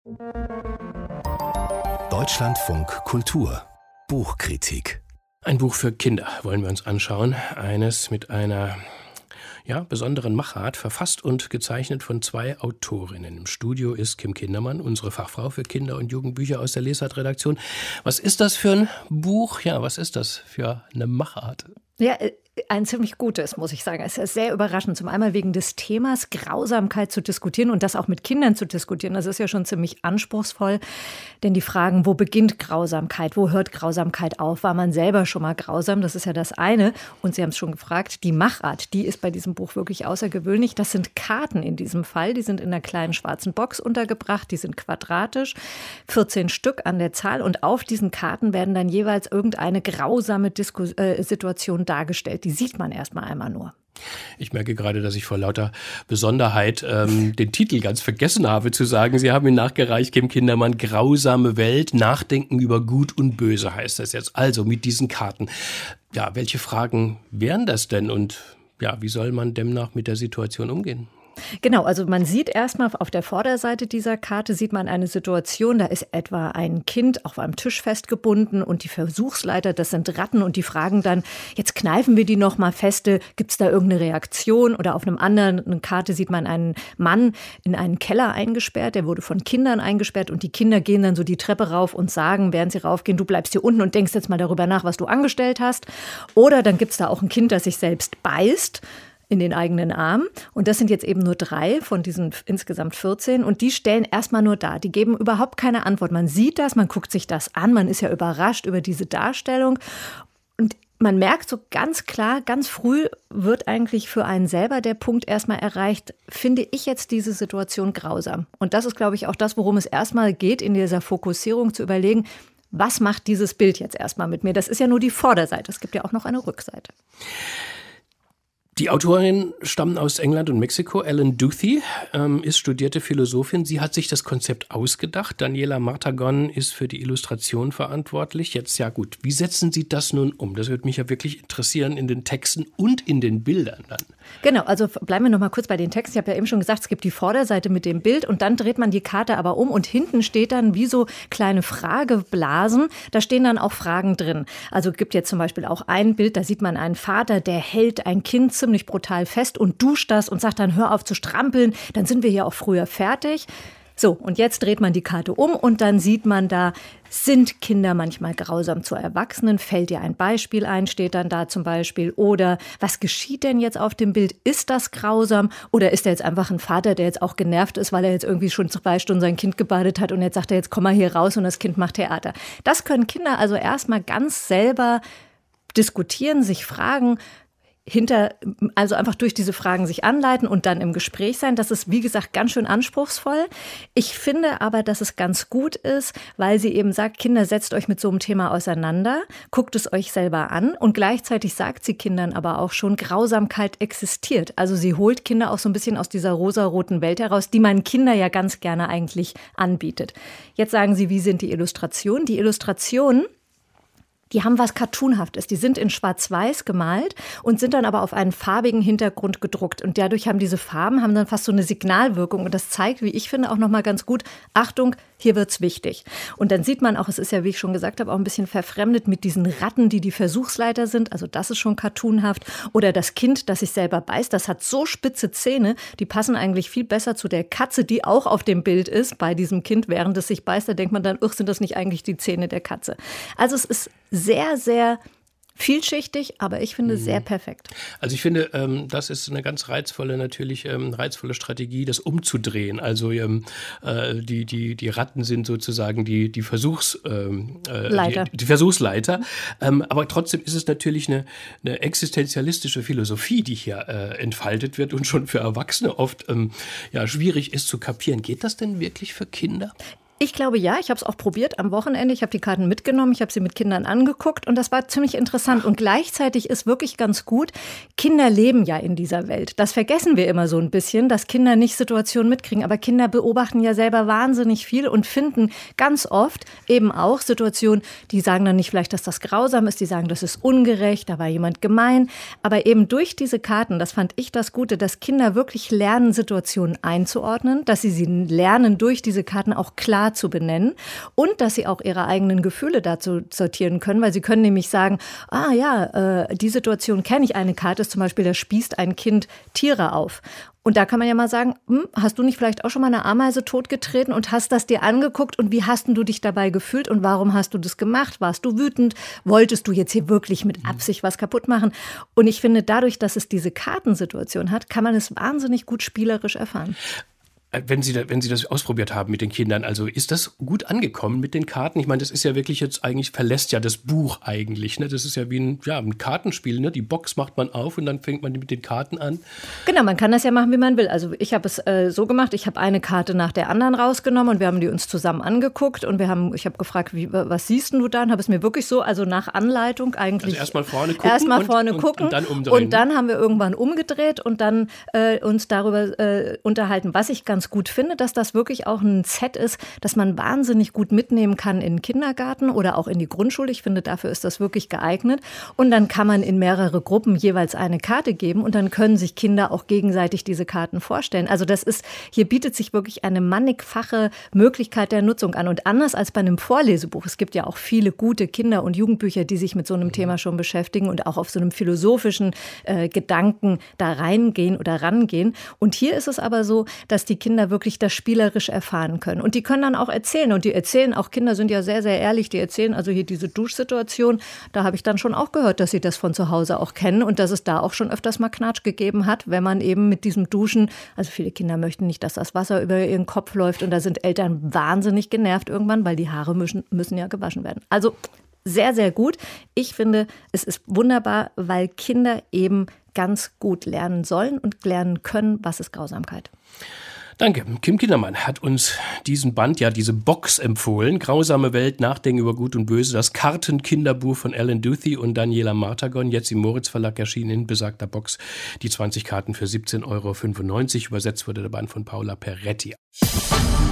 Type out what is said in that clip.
Deutschlandfunk Kultur Buchkritik. Ein Buch für Kinder wollen wir uns anschauen. Eines mit einer besonderen Machart, verfasst und gezeichnet von 2 Autorinnen. Im Studio ist Kim Kindermann, unsere Fachfrau für Kinder- und Jugendbücher aus der Lesart-Redaktion. Was ist das für ein Buch? Ja, was ist das für eine Machart? Ja, ein ziemlich gutes, muss ich sagen. Es ist sehr überraschend. Zum einen wegen des Themas Grausamkeit zu diskutieren und das auch mit Kindern zu diskutieren. Das ist ja schon ziemlich anspruchsvoll. Denn die Fragen, wo beginnt Grausamkeit? Wo hört Grausamkeit auf? War man selber schon mal grausam? Das ist ja das eine. Und Sie haben es schon gefragt, die Machart, die ist bei diesem Buch wirklich außergewöhnlich. Das sind Karten in diesem Fall. Die sind in einer kleinen schwarzen Box untergebracht. Die sind quadratisch, 14 Stück an der Zahl. Und auf diesen Karten werden dann jeweils irgendeine grausame Situation dargestellt. Die sieht man erstmal einmal nur. Ich merke gerade, dass ich vor lauter Besonderheit den Titel ganz vergessen habe zu sagen. Sie haben ihn nachgereicht, Kim Kindermann, Grausame Welt, Nachdenken über Gut und Böse heißt das jetzt. Also mit diesen Karten. Ja, welche Fragen wären das denn und wie soll man demnach mit der Situation umgehen? Genau, also man sieht erstmal auf der Vorderseite dieser Karte sieht man eine Situation, da ist etwa ein Kind auf einem Tisch festgebunden und die Versuchsleiter, das sind Ratten und die fragen dann, jetzt kneifen wir die noch mal feste, gibt es da irgendeine Reaktion? Oder auf einem anderen Karte sieht man einen Mann in einen Keller eingesperrt, der wurde von Kindern eingesperrt und die Kinder gehen dann so die Treppe rauf und sagen, während sie raufgehen, du bleibst hier unten und denkst jetzt mal darüber nach, was du angestellt hast. Oder dann gibt es da auch ein Kind, das sich selbst beißt in den eigenen Arm. Und das sind jetzt eben nur 3 von diesen insgesamt 14. Und die stellen erstmal nur dar. Die geben überhaupt keine Antwort. Man sieht das, man guckt sich das an, man ist ja überrascht über diese Darstellung. Und man merkt so ganz klar, ganz früh wird eigentlich für einen selber der Punkt erstmal erreicht, finde ich jetzt diese Situation grausam. Und das ist, glaube ich, auch das, worum es erstmal geht, in dieser Fokussierung zu überlegen, was macht dieses Bild jetzt erstmal mit mir? Das ist ja nur die Vorderseite. Es gibt ja auch noch eine Rückseite. Die Autorin stammt aus England und Mexiko. Ellen Duthie ist studierte Philosophin. Sie hat sich das Konzept ausgedacht. Daniela Martagon ist für die Illustration verantwortlich. Jetzt, ja gut, wie setzen Sie das nun um? Das würde mich ja wirklich interessieren in den Texten und in den Bildern dann. Genau, also bleiben wir noch mal kurz bei den Texten. Ich habe ja eben schon gesagt, es gibt die Vorderseite mit dem Bild und dann dreht man die Karte aber um und hinten steht dann wie so kleine Frageblasen. Da stehen dann auch Fragen drin. Also gibt jetzt zum Beispiel auch ein Bild, da sieht man einen Vater, der hält ein Kind ziemlich brutal fest und duscht das und sagt dann, hör auf zu strampeln, dann sind wir hier auch früher fertig. So, und jetzt dreht man die Karte um und dann sieht man da, sind Kinder manchmal grausam zu Erwachsenen? Fällt dir ein Beispiel ein, steht dann da zum Beispiel. Oder was geschieht denn jetzt auf dem Bild? Ist das grausam? Oder ist er jetzt einfach ein Vater, der jetzt auch genervt ist, weil er jetzt irgendwie schon 2 Stunden sein Kind gebadet hat und jetzt sagt er, jetzt komm mal hier raus und das Kind macht Theater. Das können Kinder also erstmal ganz selber diskutieren, sich fragen, also einfach durch diese Fragen sich anleiten und dann im Gespräch sein. Das ist, wie gesagt, ganz schön anspruchsvoll. Ich finde aber, dass es ganz gut ist, weil sie eben sagt, Kinder, setzt euch mit so einem Thema auseinander, guckt es euch selber an und gleichzeitig sagt sie Kindern aber auch schon, Grausamkeit existiert. Also sie holt Kinder auch so ein bisschen aus dieser rosaroten Welt heraus, die man Kinder ja ganz gerne eigentlich anbietet. Jetzt sagen Sie, wie sind die Illustrationen? Die Illustrationen, die haben was Cartoonhaftes. Die sind in Schwarz-Weiß gemalt und sind dann aber auf einen farbigen Hintergrund gedruckt. Und dadurch haben diese Farben haben dann fast so eine Signalwirkung. Und das zeigt, wie ich finde, auch nochmal ganz gut, Achtung, hier wird's wichtig. Und dann sieht man auch, es ist ja, wie ich schon gesagt habe, auch ein bisschen verfremdet mit diesen Ratten, die Versuchsleiter sind. Also das ist schon cartoonhaft. Oder das Kind, das sich selber beißt, das hat so spitze Zähne, die passen eigentlich viel besser zu der Katze, die auch auf dem Bild ist bei diesem Kind, während es sich beißt. Da denkt man dann, sind das nicht eigentlich die Zähne der Katze? Also es ist sehr, sehr vielschichtig, aber ich finde sehr perfekt. Also ich finde, das ist eine ganz reizvolle Strategie, das umzudrehen. Also die Ratten sind sozusagen die Versuchsleiter. Aber trotzdem ist es natürlich eine existenzialistische Philosophie, die hier entfaltet wird und schon für Erwachsene oft schwierig ist zu kapieren. Geht das denn wirklich für Kinder? Ich glaube ja, ich habe es auch probiert am Wochenende. Ich habe die Karten mitgenommen, ich habe sie mit Kindern angeguckt und das war ziemlich interessant. Und gleichzeitig ist wirklich ganz gut, Kinder leben ja in dieser Welt. Das vergessen wir immer so ein bisschen, dass Kinder nicht Situationen mitkriegen. Aber Kinder beobachten ja selber wahnsinnig viel und finden ganz oft eben auch Situationen, die sagen dann nicht vielleicht, dass das grausam ist, die sagen, das ist ungerecht, da war jemand gemein. Aber eben durch diese Karten, das fand ich das Gute, dass Kinder wirklich lernen, Situationen einzuordnen, dass sie lernen, durch diese Karten auch klar zu benennen und dass sie auch ihre eigenen Gefühle dazu sortieren können, weil sie können nämlich sagen, die Situation kenne ich. Eine Karte ist zum Beispiel, da spießt ein Kind Tiere auf. Und da kann man ja mal sagen, hast du nicht vielleicht auch schon mal eine Ameise totgetreten und hast das dir angeguckt und wie hast du dich dabei gefühlt und warum hast du das gemacht? Warst du wütend? Wolltest du jetzt hier wirklich mit Absicht was kaputt machen? Und ich finde, dadurch, dass es diese Kartensituation hat, kann man es wahnsinnig gut spielerisch erfahren. Wenn Sie das ausprobiert haben mit den Kindern, also ist das gut angekommen mit den Karten? Ich meine, das ist ja wirklich jetzt eigentlich, verlässt ja das Buch eigentlich. Ne? Das ist ja wie ein Kartenspiel. Ne? Die Box macht man auf und dann fängt man mit den Karten an. Genau, man kann das ja machen, wie man will. Also ich habe es so gemacht, ich habe eine Karte nach der anderen rausgenommen und wir haben die uns zusammen angeguckt und ich habe gefragt, was siehst du da? Und habe es mir wirklich so, also nach Anleitung eigentlich. Also erstmal vorne gucken. Und dann umdrehen. Und dann haben wir irgendwann umgedreht und dann uns darüber unterhalten, was ich ganz gut finde, dass das wirklich auch ein Set ist, das man wahnsinnig gut mitnehmen kann in den Kindergarten oder auch in die Grundschule. Ich finde, dafür ist das wirklich geeignet. Und dann kann man in mehrere Gruppen jeweils eine Karte geben und dann können sich Kinder auch gegenseitig diese Karten vorstellen. Also hier bietet sich wirklich eine mannigfache Möglichkeit der Nutzung an. Und anders als bei einem Vorlesebuch, es gibt ja auch viele gute Kinder- und Jugendbücher, die sich mit so einem Thema schon beschäftigen und auch auf so einem philosophischen Gedanken da reingehen oder rangehen. Und hier ist es aber so, dass die Kinder wirklich das spielerisch erfahren können. Und die können dann auch erzählen. Und die erzählen, auch Kinder sind ja sehr, sehr ehrlich, die erzählen also hier diese Duschsituation. Da habe ich dann schon auch gehört, dass sie das von zu Hause auch kennen und dass es da auch schon öfters mal Knatsch gegeben hat, wenn man eben mit diesem Duschen, also viele Kinder möchten nicht, dass das Wasser über ihren Kopf läuft und da sind Eltern wahnsinnig genervt irgendwann, weil die Haare müssen ja gewaschen werden. Also sehr, sehr gut. Ich finde, es ist wunderbar, weil Kinder eben ganz gut lernen sollen und lernen können, was ist Grausamkeit. Danke. Kim Kindermann hat uns diesen Band, diese Box empfohlen. Grausame Welt, Nachdenken über Gut und Böse. Das Kartenkinderbuch von Alan Duthie und Daniela Martagon. Jetzt im Moritz Verlag erschienen in besagter Box. Die 20 Karten für 17,95 €. Übersetzt wurde der Band von Paula Peretti.